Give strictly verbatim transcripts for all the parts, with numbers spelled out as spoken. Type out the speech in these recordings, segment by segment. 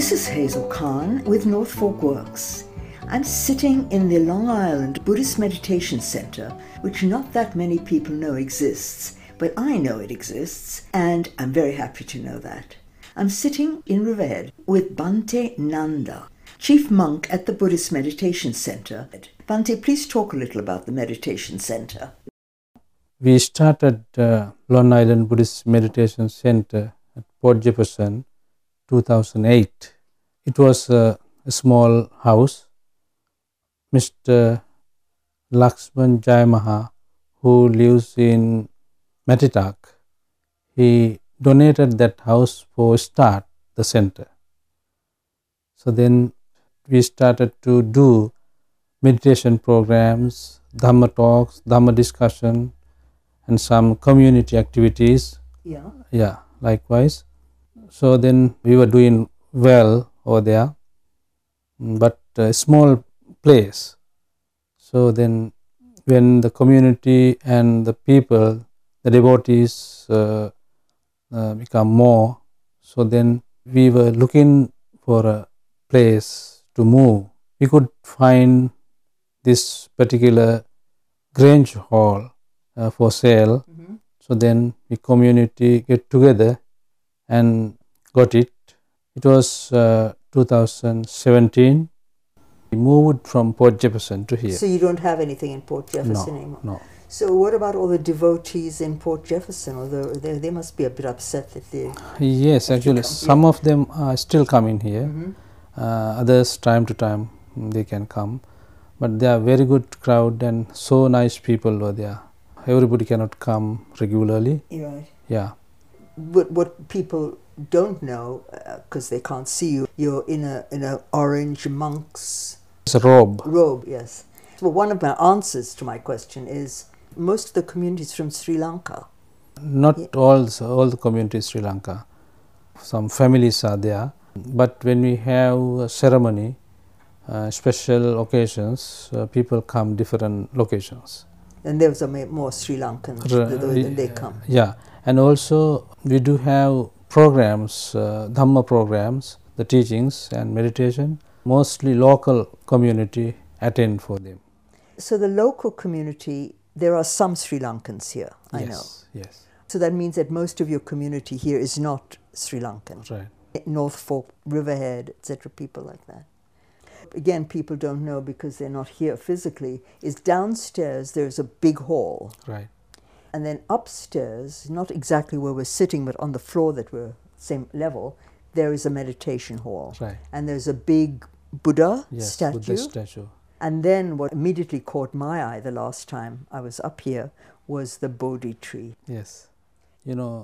This is Hazel Khan with North Fork Works. I'm sitting in the Long Island Buddhist Meditation Center, which not that many people know exists, but I know it exists, and I'm very happy to know that. I'm sitting in Riverhead with Bhante Nanda, chief monk at the Buddhist Meditation Center. Bhante, please talk a little about the Meditation Center. We started uh, Long Island Buddhist Meditation Center at Port Jefferson two thousand eight. It was uh, a small house. Mister Laxman Jayamaha, who lives in Matitak, he donated that house for start the center. So then we started to do meditation programs, Dhamma talks, Dhamma discussion, and some community activities. Yeah. Yeah, likewise. So then we were doing well over there, but a small place. So then when the community and the people, the devotees uh, uh, become more, so then we were looking for a place to move. We could find this particular Grange Hall uh, for sale. Mm-hmm. So then the community get together and got it. It was uh, two thousand seventeen. We moved from Port Jefferson to here. So you don't have anything in Port Jefferson no, anymore? No. So what about all the devotees in Port Jefferson? Although they, they must be a bit upset that they... Yes, actually some of them are still coming here. Mm-hmm. Uh, others time to time they can come. But they are very good crowd and so nice people were there. Everybody cannot come regularly. Right. Yeah. But what people don't know, because uh, they can't see you, you're in a in a orange monk's... It's a robe. Robe, yes. Well, one of my answers to my question is most of the communities from Sri Lanka. Not yeah. all, all the communities Sri Lanka. Some families are there. But when we have a ceremony, uh, special occasions, uh, people come different locations. And those are more Sri Lankans, than they come. Yeah, and also we do have programs, uh, Dhamma programs, the teachings and meditation. Mostly local community attend for them. So the local community, there are some Sri Lankans here, I yes, know. Yes. So that means that most of your community here is not Sri Lankan. Right. North Fork, Riverhead, et cetera, people like that. Again, people don't know because they're not here physically, is downstairs there's a big hall. Right. And then upstairs, not exactly where we're sitting, but on the floor that we're same level, there is a meditation hall. Right. And there's a big Buddha yes, statue. Buddha statue. And then what immediately caught my eye the last time I was up here was the Bodhi tree. Yes. You know,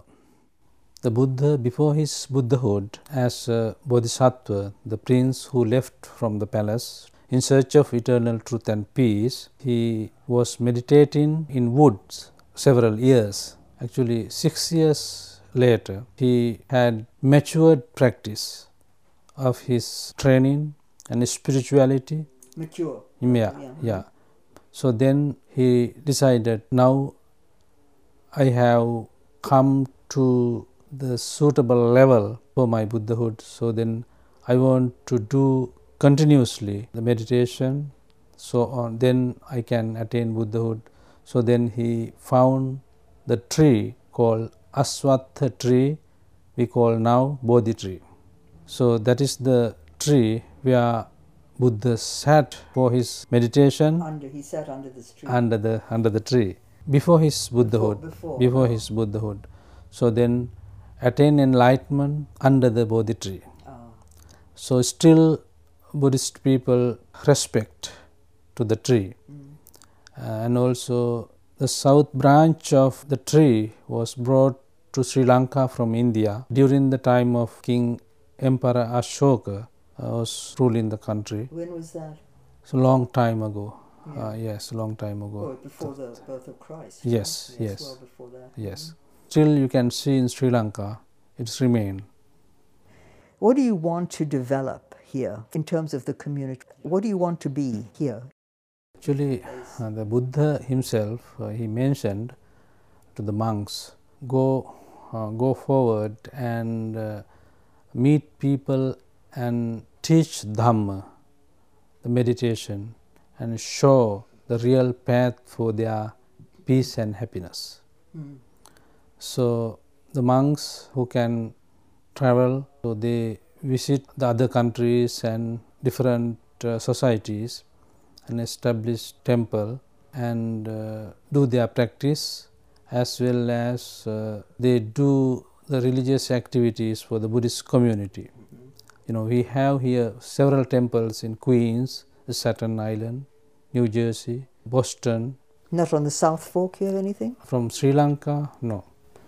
the Buddha, before his Buddhahood, as a Bodhisattva, the prince who left from the palace in search of eternal truth and peace, he was meditating in woods several years. Actually, six years later, he had matured practice of his training and spirituality. Mature. Yeah, yeah. yeah. So then he decided, now I have come to the suitable level for my Buddhahood, so then I want to do continuously the meditation, so on, then I can attain Buddhahood. So then he found the tree called Aswatha tree, we call now Bodhi tree. So that is the tree where Buddha sat for his meditation. Under, he sat under this tree. Under the, under the tree, before his Buddhahood. Before, before, before oh. his Buddhahood. So then attain enlightenment under the Bodhi tree. Oh. So still Buddhist people respect to the tree. Mm. Uh, and also the south branch of the tree was brought to Sri Lanka from India during the time of King Emperor Ashoka uh, was ruling the country. When was that? It's a long time ago. Yeah. Uh, yes, a long time ago. Oh, before the birth of Christ. Yes, yes. yes. Well before that. Yes. Mm-hmm. Still you can see in Sri Lanka, it's remained. What do you want to develop here in terms of the community? What do you want to be here? Actually, uh, the Buddha himself, uh, he mentioned to the monks, go, uh, go forward and uh, meet people and teach Dhamma, the meditation, and show the real path for their peace and happiness. Mm. So the monks who can travel, so they visit the other countries and different uh, societies and establish temple and uh, do their practice, as well as uh, they do the religious activities for the Buddhist community. Mm-hmm. You know, we have here several temples in Queens, Staten Island, New Jersey, Boston. Not on the South Fork, you have anything? From Sri Lanka, no.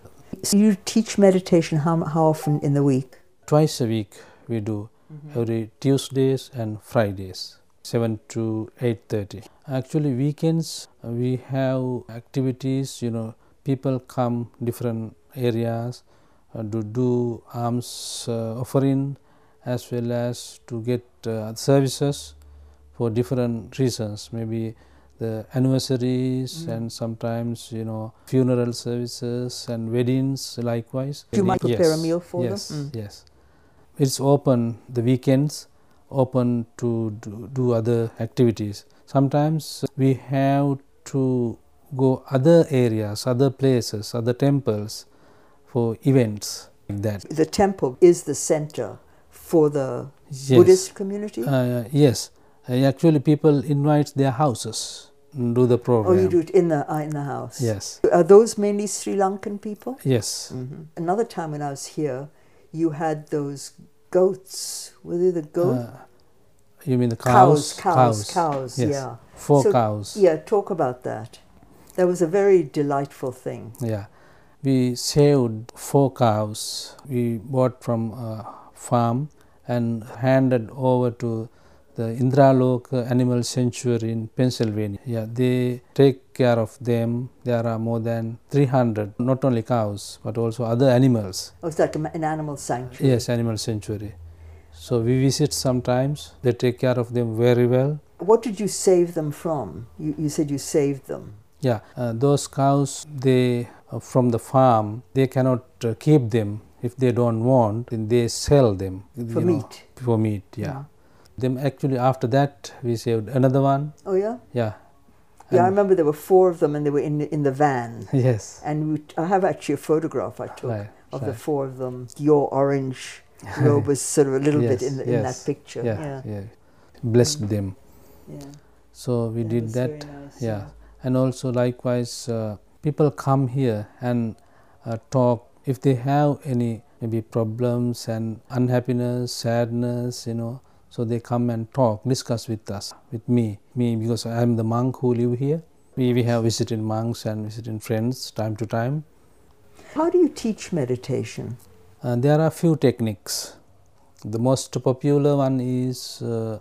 So you teach meditation how, how often in the week? Twice a week we do, mm-hmm. every Tuesdays and Fridays, seven to eight thirty. Actually weekends uh, we have activities, you know, people come different areas uh, to do alms uh, offering, as well as to get uh, services for different reasons, maybe the anniversaries, mm. and sometimes, you know, funeral services and weddings likewise. Do you might prepare yes. a meal for yes. them? Yes, mm. yes. It's open the weekends, open to do, do other activities. Sometimes we have to go other areas, other places, other temples for events like that. The temple is the center for the yes. Buddhist community? Uh, yes. Uh, actually people invite their houses. Do the program. Oh, you do it in the uh, in the house. Yes. Are those mainly Sri Lankan people? Yes. Mm-hmm. Another time when I was here, you had those goats. Were they the goats? Uh, you mean the cows? Cows, cows, cows. cows yes. Yeah. Four so, cows. Yeah. Talk about that. That was a very delightful thing. Yeah. We saved four cows. We bought from a farm and handed over to the Indraloka Animal Sanctuary in Pennsylvania. Yeah, they take care of them. There are more than three hundred, not only cows, but also other animals. Oh, it's like an animal sanctuary? Yes, animal sanctuary. So we visit sometimes. They take care of them very well. What did you save them from? You, you said you saved them. Yeah, uh, those cows, they uh, from the farm, they cannot uh, keep them if they don't want, then they sell them. For meat? Know, for meat, yeah. yeah. Then actually after that we saved another one. Oh yeah? Yeah. Yeah, I remember there were four of them and they were in the, in the van. Yes. And we, I have actually a photograph I took right, of right. the four of them. Your orange robe was sort of a little yes, bit in, the, yes, in that picture. Yeah, yeah. yeah. Blessed mm. them. Yeah. So we that did was that. Very nice, yeah. yeah. And also likewise uh, people come here and uh, talk if they have any maybe problems and unhappiness, sadness, you know. So they come and talk, discuss with us, with me, me because I am the monk who live here. We, we have visited monks and visited friends time to time. How do you teach meditation? Uh, there are few techniques. The most popular one is uh,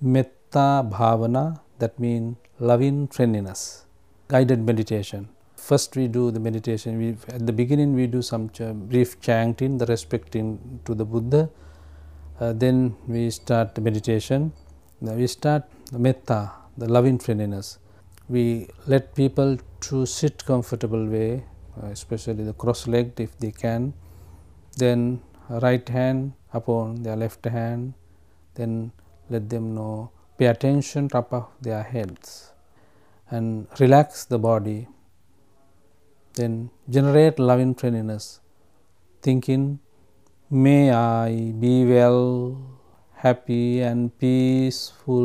Metta Bhavana, that means loving friendliness, guided meditation. First we do the meditation. We, at the beginning we do some ch- brief chanting, the respecting to the Buddha. Uh, then we start the meditation. Now we start the metta, the loving friendliness. We let people to sit comfortable way, uh, especially the cross-legged if they can. Then right hand upon their left hand. Then let them know, pay attention top of their heads and relax the body. Then generate loving friendliness, thinking, may I be well, happy and peaceful,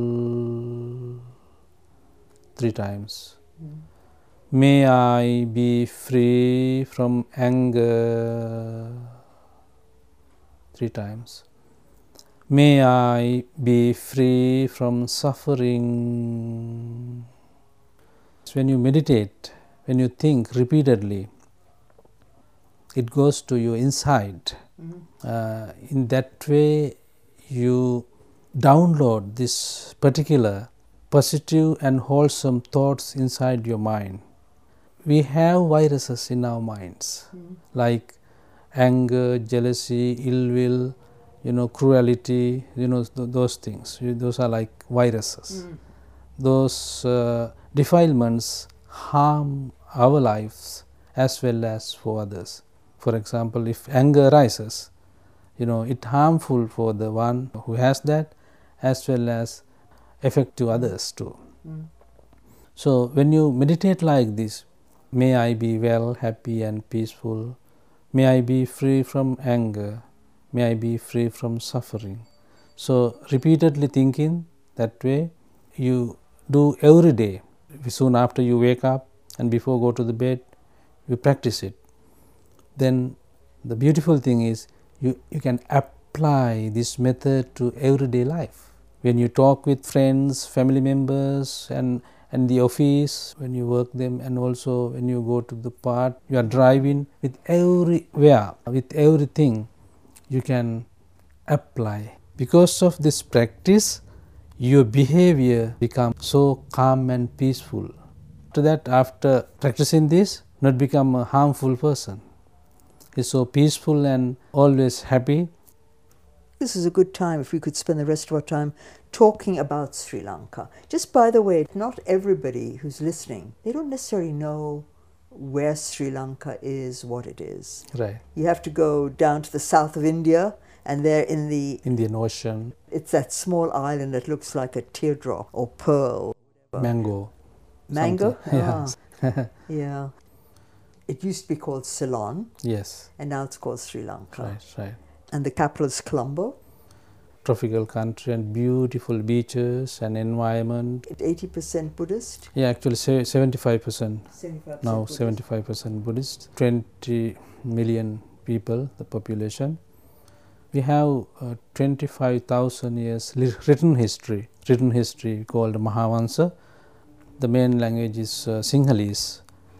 three times. Mm. May I be free from anger, three times. May I be free from suffering. When you meditate, when you think repeatedly, it goes to your inside. Mm-hmm. Uh, in that way, you download this particular positive and wholesome thoughts inside your mind. We have viruses in our minds, mm-hmm. like anger, jealousy, ill will, you know, cruelty, you know, th- those things. Those are like viruses. Mm-hmm. Those uh, defilements harm our lives as well as for others. For example, if anger rises, you know, it harmful for the one who has that, as well as affect to others too. Mm. So when you meditate like this, may I be well, happy and peaceful, may I be free from anger, may I be free from suffering. So repeatedly thinking that way, you do every day. Soon after you wake up and before go to the bed, you practice it. Then the beautiful thing is you, you can apply this method to everyday life. When you talk with friends, family members and, and the office, when you work them, and also when you go to the park, you are driving, with everywhere, with everything you can apply. Because of this practice, your behavior becomes so calm and peaceful. After that, after practicing this, not become a harmful person. Is so peaceful and always happy. This is a good time if we could spend the rest of our time talking about Sri Lanka. Just by the way, not everybody who's listening, they don't necessarily know where Sri Lanka is, what it is. Right. You have to go down to the south of India, and there in the Indian Ocean. It's that small island that looks like a teardrop or pearl. Mango. Mango? Yeah. Ah. Yeah. It used to be called Ceylon. Yes. And now it's called Sri Lanka. Right, right. And the capital is Colombo. Tropical country and beautiful beaches and environment. eighty percent Buddhist? Yeah, actually seventy-five percent. seventy-five percent now Buddhist. seventy-five percent Buddhist. twenty million people, the population. We have uh, twenty-five thousand years written history, written history called Mahavansa. The main language is uh, Sinhalese.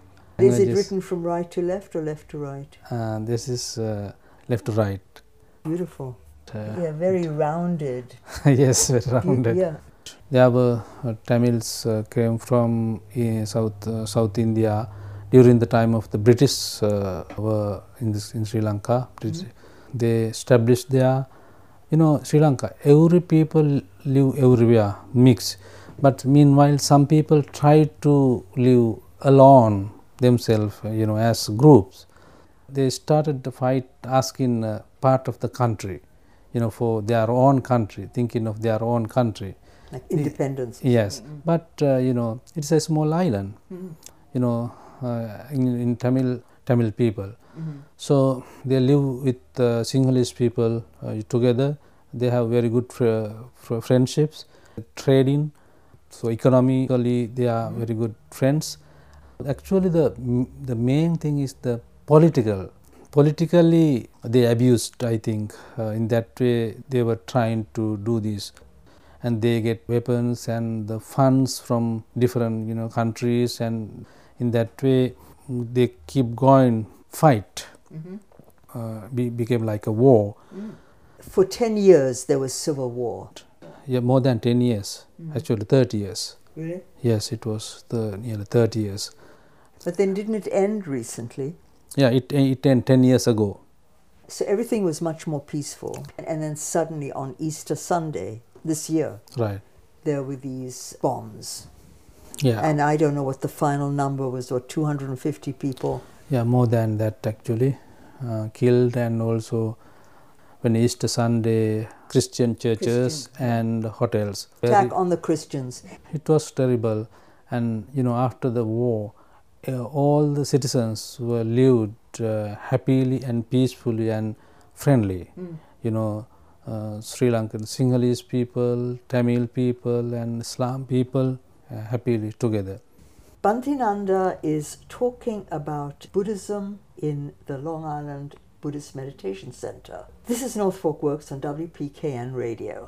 Is it written from right to left or left to right? Uh, this is uh, left to right. Beautiful. Uh, yeah, very rounded. Yes, very rounded. Yeah. There were uh, Tamils uh, came from uh, South uh, South India during the time of the British uh, were in this in Sri Lanka. Mm-hmm. They established there. You know, Sri Lanka, every people live everywhere, mix. But meanwhile, some people try to live alone themselves, you know, as groups. They started the fight asking uh, part of the country, you know, for their own country, thinking of their own country. Like independence. Yes, mm-hmm. But, uh, you know, it's a small island, mm-hmm. you know, uh, in, in Tamil, Tamil people. Mm-hmm. So they live with uh, Sinhalese people uh, together. They have very good fr- fr- friendships, trading. So economically, they are mm-hmm. very good friends. Actually, the the main thing is the political. Politically, they abused, I think. Uh, in that way, they were trying to do this. And they get weapons and the funds from different, you know, countries. And in that way, they keep going, fight. Mm-hmm. Uh, be, became like a war. Mm. For ten years, there was civil war. Yeah, more than ten years. Mm-hmm. Actually, thirty years. Really? Yes, it was the, nearly thirty years. But then didn't it end recently? Yeah, it, it ended ten years ago. So everything was much more peaceful. And then suddenly on Easter Sunday this year, right, there were these bombs. Yeah. And I don't know what the final number was, or two hundred fifty people. Yeah, more than that actually, uh, killed, and also when Easter Sunday, Christian churches Christian. and hotels. Attack on the Christians. It was terrible. And, you know, after the war, uh, all the citizens were lived uh, happily and peacefully and friendly. Mm. You know, uh, Sri Lankan Sinhalese people, Tamil people and Islam people uh, happily together. Bhantinanda is talking about Buddhism in the Long Island Buddhist Meditation Center. This is North Fork Works on W P K N Radio.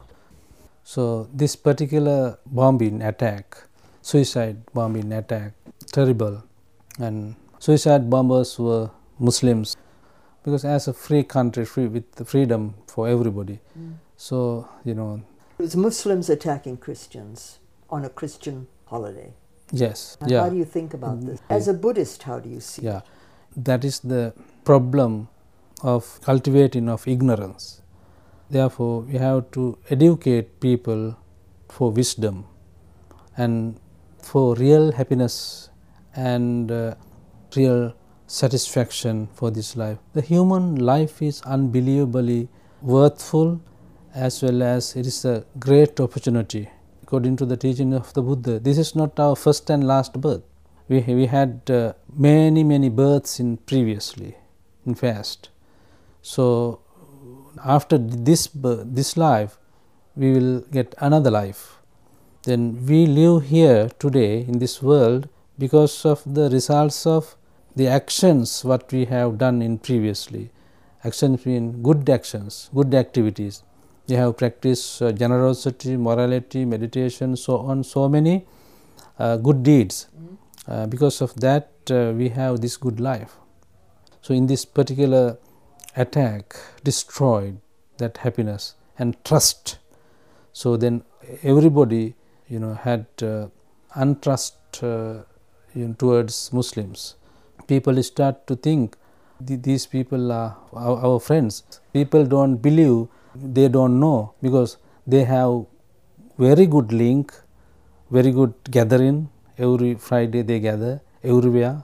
So this particular bombing attack, suicide bombing attack, terrible. And suicide bombers were Muslims, because as a free country, free with the freedom for everybody. Mm. So, you know. It was Muslims attacking Christians on a Christian holiday. Yes. And yeah. How do you think about this? As a Buddhist, how do you see yeah. it? That is the problem of cultivating of ignorance. Therefore, we have to educate people for wisdom and for real happiness and uh, real satisfaction for this life. The human life is unbelievably worthful, as well as it is a great opportunity. According to the teaching of the Buddha, this is not our first and last birth. We, we had uh, many, many births in previously, in past. So, after this, this life, we will get another life. Then we live here today in this world because of the results of the actions what we have done in previously. Actions mean good actions, good activities. We have practiced uh, generosity, morality, meditation, so on, so many uh, good deeds. Mm. Uh, because of that, uh, we have this good life. So, in this particular attack, destroyed that happiness and trust. So, then everybody, you know, had uh, untrust uh, you know, towards Muslims. People start to think these people are our, our friends. People don't believe, they don't know, because they have very good link, very good gathering. Every Friday they gather everywhere,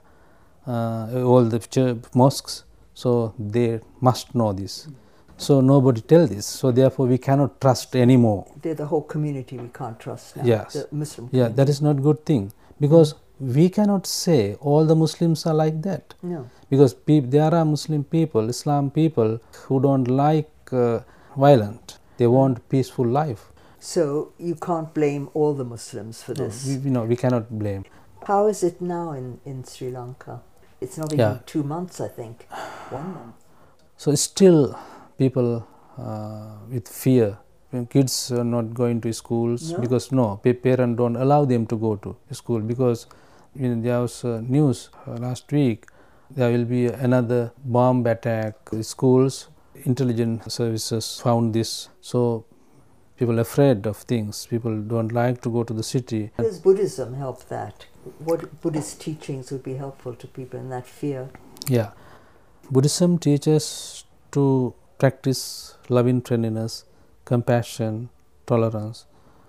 uh, all the church, mosques. So they must know this. So nobody tell this. So therefore we cannot trust anymore. They're the whole community we can't trust now. Yes. The Muslim community. Yeah, that is not good thing, because mm. we cannot say all the Muslims are like that. No. Because pe there are Muslim people, Islam people who don't like uh, violent. They want peaceful life. So you can't blame all the Muslims for this. No, we, no, we cannot blame. How is it now in, in Sri Lanka? It's not even yeah. two months, I think. One month. So still people uh, with fear. When kids are not going to schools, no? because no, parents don't allow them to go to school, because you know, there was uh, news uh, last week there will be another bomb attack in schools. Intelligence services found this. So people are afraid of things. People don't like to go to the city. How does Buddhism help that? What Buddhist teachings would be helpful to people in that fear? Yeah. Buddhism teaches to practice loving friendliness, compassion, tolerance.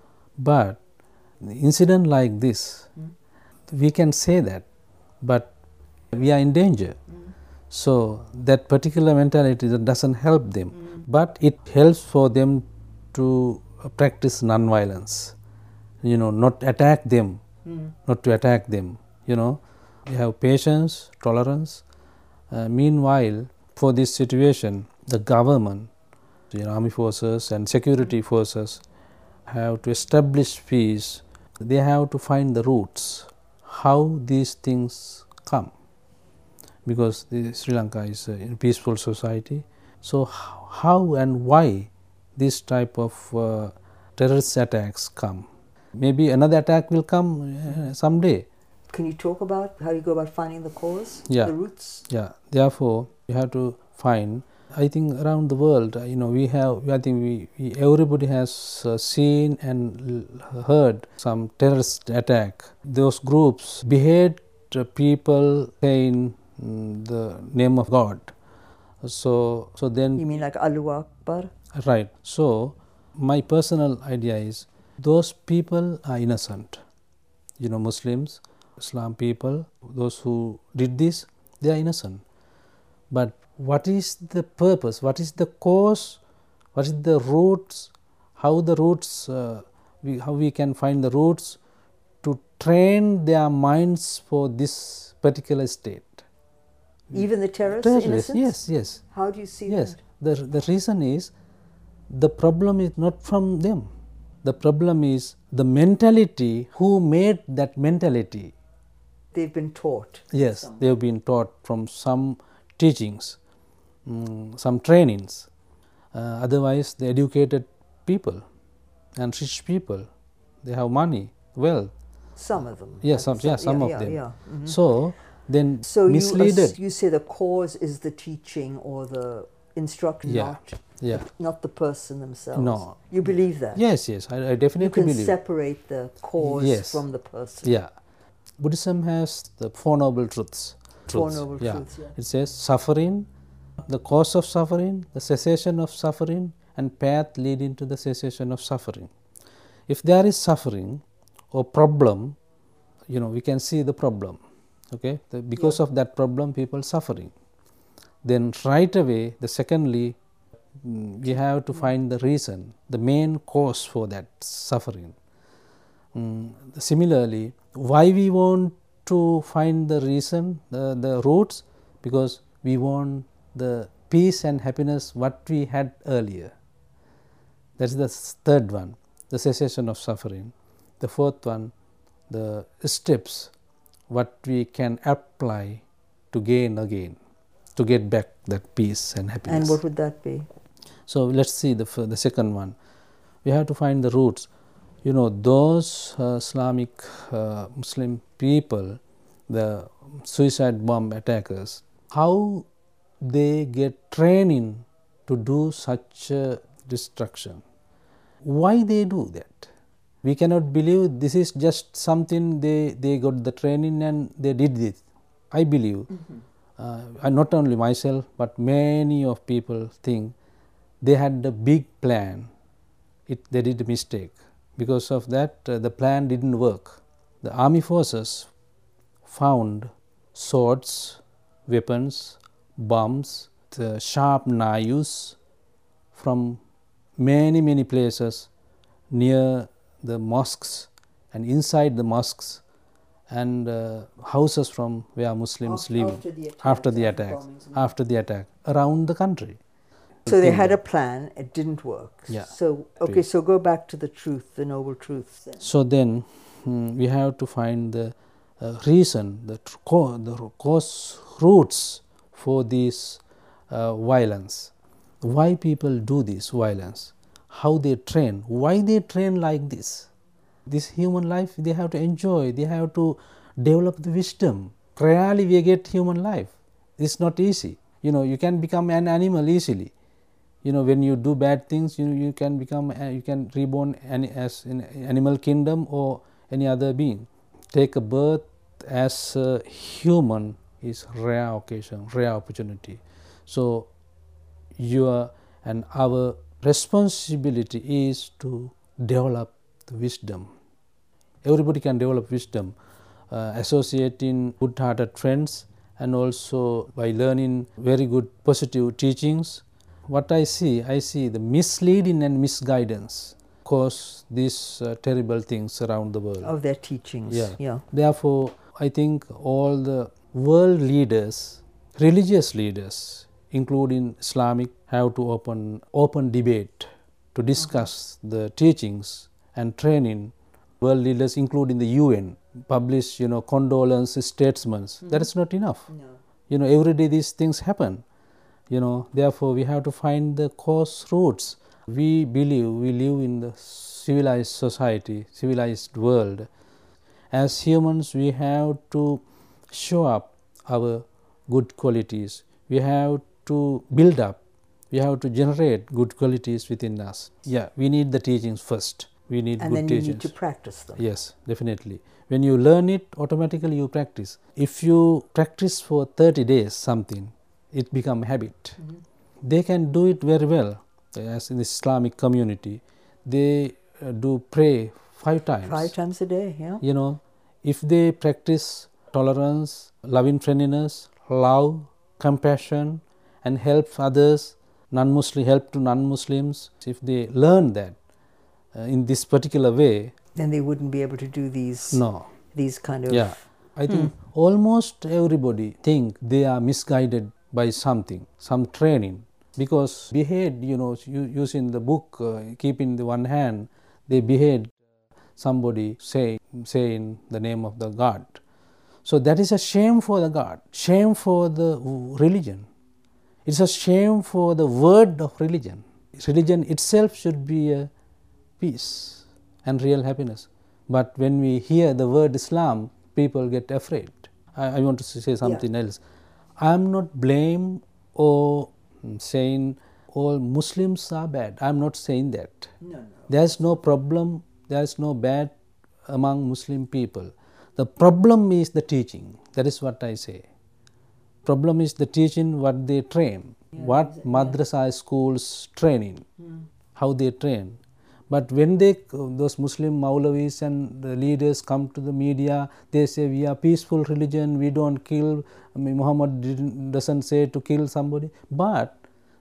But incident like this, mm. we can say that, but we are in danger. Mm. So that particular mentality that doesn't help them, mm. but it helps for them to practice non-violence. You know, not attack them, mm. not to attack them. You know, you have patience, tolerance. Uh, meanwhile, for this situation, the government, the army forces and security forces have to establish peace. They have to find the roots, how these things come, because the Sri Lanka is a peaceful society. So how and why this type of uh, terrorist attacks come? Maybe another attack will come uh, someday. Can you talk about how you go about finding the cause, yeah. the roots? Yeah. Therefore, you have to find. I think around the world, you know, we have. I think we, we everybody has uh, seen and l- heard some terrorist attack. Those groups behead uh, people in mm, the name of God. So, so then. You mean like Allahu Akbar? Right. So, my personal idea is those people are innocent. You know, Muslims, Islam people, those who did this, they are innocent. But what is the purpose? What is the cause? What is the roots? How the roots? Uh, we, how we can find the roots to train their minds for this particular state? Even the terrorists, terrorists innocent? Yes, yes. How do you see yes. that? The the reason is the problem is not from them. The problem is the mentality. Who made that mentality? They've been taught. Yes, somewhere. they have been taught from some teachings, um, some trainings. Uh, otherwise, the educated people and rich people, they have money, wealth. Some of them. Yes, some, yeah, some yeah, of yeah, them. Yeah. Mm-hmm. So then so misleaded. You, you say the cause is the teaching or the instruction, yeah. not, yeah. not the person themselves. No. You believe that? Yes, yes, I, I definitely you can believe. separate the cause yes. from the person. Yeah. Buddhism has the Four Noble Truths. Four truths. Noble yeah. Truths, yeah. It says suffering, the cause of suffering, the cessation of suffering, and path leading to the cessation of suffering. If there is suffering or problem, you know, we can see the problem. Okay, the, because yeah. of that problem, people suffering. Then right away, the secondly, mm, we have to find the reason, the main cause for that suffering. Mm, similarly, why we want to find the reason, the, the roots, because we want the peace and happiness what we had earlier. That is the third one, the cessation of suffering. The fourth one, the steps what we can apply to gain again, to get back that peace and happiness. And what would that be? So let's see the, the second one. We have to find the roots. You know, those uh, Islamic uh, Muslim people, the suicide bomb attackers, how they get training to do such uh, destruction. Why they do that? We cannot believe this is just something they, they got the training and they did this. I believe, mm-hmm. uh, and not only myself, but many of people think they had a big plan. It, they did a mistake. Because of that, uh, the plan didn't work. The army forces found swords, weapons, bombs, the sharp knives from many, many places near the mosques and inside the mosques and uh, houses from where Muslims live after the attack, after the attack, after the attack around the country. So they had a plan, it didn't work. Yeah. So, okay, so go back to the truth, the noble truth. Then. So then hmm, we have to find the uh, reason, the, co- the cause roots for this uh, violence. Why people do this violence, how they train, why they train like this. This human life they have to enjoy, they have to develop the wisdom. Rarely we get human life. It's not easy. You know, you can become an animal easily. You know, when you do bad things, you you can become, uh, you can reborn any, as in animal kingdom or any other being. Take a birth as a human is rare occasion, rare opportunity. So your and our responsibility is to develop the wisdom. Everybody can develop wisdom, uh, associating good-hearted friends and also by learning very good positive teachings. What I see, I see the misleading and misguidance cause these uh, terrible things around the world. Of their teachings. Yeah. yeah. Therefore, I think all the world leaders, religious leaders, including Islamic, have to open open debate to discuss okay. the teachings and training. World leaders, including the U N, publish, you know, condolence statements. Mm-hmm. That is not enough. No. You know, every day these things happen. You know, therefore we have to find the cause roots. We believe we live in the civilized society, civilized world. As humans, we have to show up our good qualities. We have to build up. We have to generate good qualities within us. Yeah, we need the teachings first. We need and good then teachings. You need to practice them. Yes, definitely. When you learn it, automatically you practice. If you practice for thirty days something, it become habit. Mm-hmm. They can do it very well. As in the Islamic community, they uh, do pray five times. Five times a day, yeah. You know, if they practice tolerance, loving friendliness, love, compassion, and help others, non-Muslim, help to non-Muslims, if they learn that uh, in this particular way, then they wouldn't be able to do these. No. These kind of. Yeah, I think hmm. almost everybody think they are misguided by something, some training, because behead, you know, using the book, uh, keep in the one hand, they behead somebody, say, say in the name of the God. So that is a shame for the God, shame for the religion. It's a shame for the word of religion. Religion itself should be a peace and real happiness. But when we hear the word Islam, people get afraid. I, I want to say something yeah. else. I am not blame or saying all Muslims are bad. I am not saying that. No, no. There is no problem, there is no bad among Muslim people. The problem is the teaching. That is what I say. Problem is the teaching, what they train, yeah, what exactly. madrasa schools training, hmm. how they train. But when they, those Muslim Maulavis and the leaders come to the media, they say we are peaceful religion, we don't kill, I mean, Muhammad didn't, doesn't say to kill somebody. But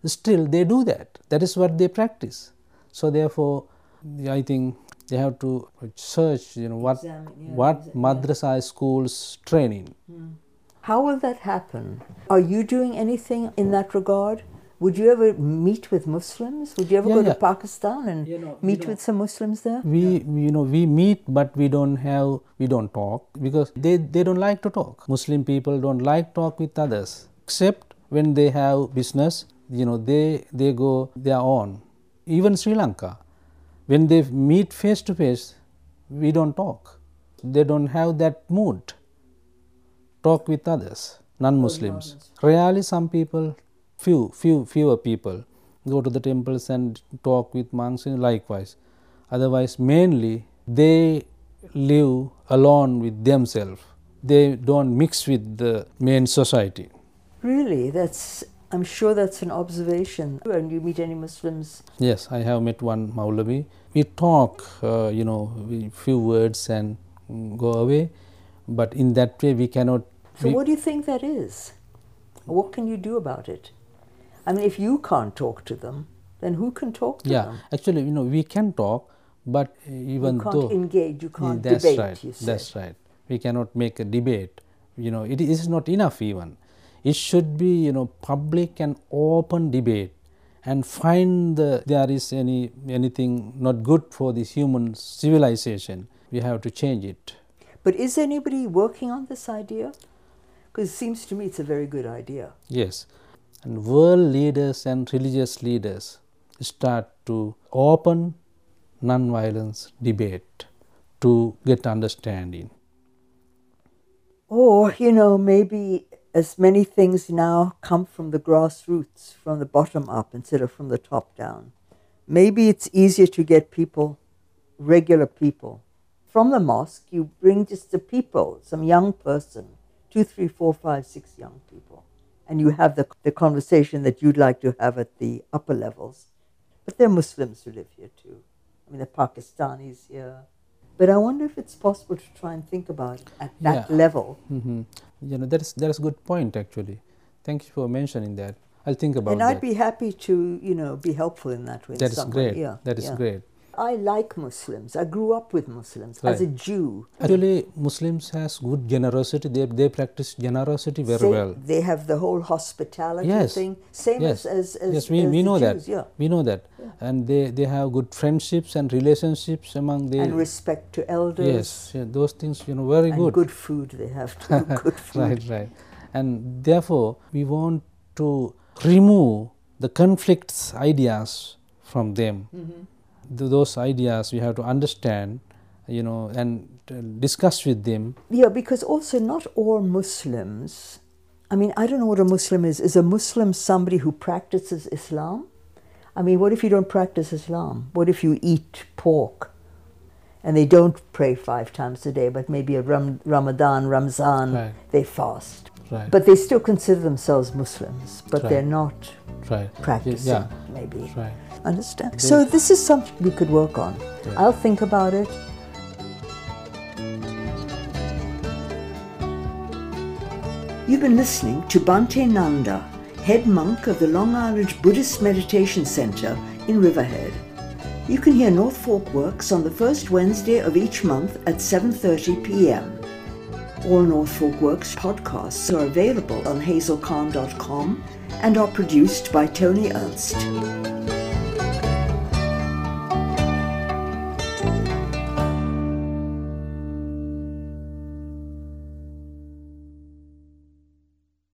still they do that. That is what they practice. So therefore, I think they have to search, you know, what Examine, yeah, what exactly. madrasa schools training. Hmm. How will that happen? Are you doing anything in that regard? Would you ever meet with Muslims? Would you ever yeah, go yeah. to Pakistan and you know, meet you know, with some Muslims there? We, you know, we meet, but we don't have, we don't talk because they, they don't like to talk. Muslim people don't like talk with others, except when they have business. You know, they they go their own. Even Sri Lanka, when they meet face to face, we don't talk. They don't have that mood. Talk with others, non-Muslims. Rarely, some people. Few, few, fewer people go to the temples and talk with monks and likewise. Otherwise, mainly they live alone with themselves. They don't mix with the main society. Really? That's, I'm sure that's an observation. And you meet any Muslims? Yes, I have met one Maulavi. We talk, uh, you know, few words and go away. But in that way, we cannot. So, we, what do you think that is? What can you do about it? I mean, if you can't talk to them, then who can talk to yeah, them? Yeah, actually, you know, we can talk, but even you can't though... engage, you can't that's debate, right, you say. That's right. We cannot make a debate. You know, it is not enough even. It should be, you know, public and open debate and find the, there is any anything not good for this human civilization. We have to change it. But is anybody working on this idea? Because it seems to me it's a very good idea. Yes. And world leaders and religious leaders start to open non-violence debate to get understanding. Or, you know, maybe as many things now come from the grassroots, from the bottom up instead of from the top down. Maybe it's easier to get people, regular people. From the mosque, you bring just the people, some young person, two, three, four, five, six young people. And you have the, the conversation that you'd like to have at the upper levels. But there are Muslims who live here too. I mean, there are Pakistanis here. But I wonder if it's possible to try and think about it at that yeah. level. Mm-hmm. You know, that is, that is a good point, actually. Thank you for mentioning that. I'll think about and that. And I'd be happy to, you know, be helpful in that way. That is great. Yeah. That is yeah. great. I like Muslims. I grew up with Muslims right. as a Jew. Actually, Muslims has good generosity. They they practice generosity very Say, well. They have the whole hospitality yes. thing, same yes. as, as, as yes. We as we know Jews. that. Yeah. We know that, yeah. And they they have good friendships and relationships among the and respect to elders. Yes, yeah, those things you know very and good. Good food they have too. Good food. Right, right. And therefore, we want to remove the conflicts ideas from them. Mm-hmm. Those ideas we have to understand, you know, and uh, discuss with them. Yeah, because also not all Muslims, I mean, I don't know what a Muslim is. Is a Muslim somebody who practices Islam? I mean, what if you don't practice Islam? What if you eat pork and they don't pray five times a day, but maybe a Ram- Ramadan, Ramzan, right. they fast. Right. But they still consider themselves Muslims, but right. they're not right. practicing, yeah. maybe. Right. Understand? So this is something we could work on. Yeah. I'll think about it. You've been listening to Bhante Nanda, head monk of the Long Island Buddhist Meditation Center in Riverhead. You can hear North Fork Works on the first Wednesday of each month at seven thirty p m All North Fork Works podcasts are available on hazel khan dot com and are produced by Tony Ernst.